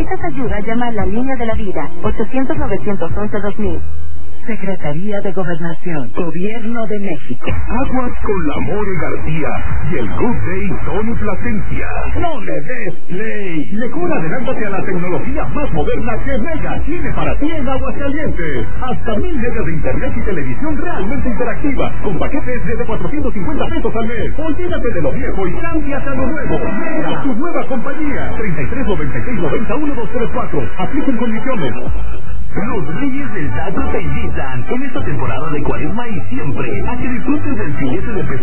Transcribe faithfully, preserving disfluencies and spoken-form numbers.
necesitas ayuda, llama a la línea de la vida, ochocientos, novecientos once, dos mil. Secretaría de Gobernación, Gobierno de México. Aguas con la More García y el Good Day Tony Plasencia. No le des play. Mejor adelántate a la tecnología más moderna que Mega tiene para ti en Aguascalientes. Hasta mil megas de internet y televisión realmente interactiva, con paquetes desde cuatrocientos cincuenta pesos al mes. Olvídate de lo viejo y cámbiate a lo nuevo. Mega, tu nueva compañía. treinta y tres, noventa y seis, noventa, ciento treinta y cuatro. Apliquen condiciones. Los Reyes del Taco te invitan en esta temporada de Cuaresma y siempre a que disfrutes del filete de pescado